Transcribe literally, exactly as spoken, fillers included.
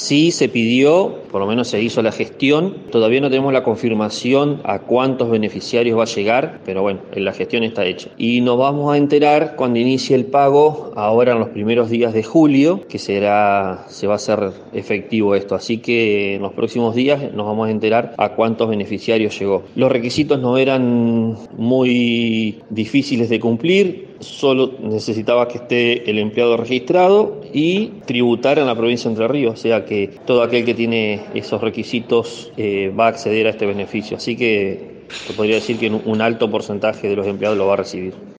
Sí se pidió, por lo menos se hizo la gestión, todavía no tenemos la confirmación a cuántos beneficiarios va a llegar, pero bueno, la gestión está hecha. Y nos vamos a enterar cuando inicie el pago, ahora en los primeros días de julio, que será, se va a hacer efectivo esto, así que en los próximos días nos vamos a enterar a cuántos beneficiarios llegó. Los requisitos no eran muy difíciles de cumplir, solo necesitaba que esté el empleado registrado y tributar en la provincia de Entre Ríos, o sea que todo aquel que tiene esos requisitos eh, va a acceder a este beneficio, así que se podría decir que un alto porcentaje de los empleados lo va a recibir.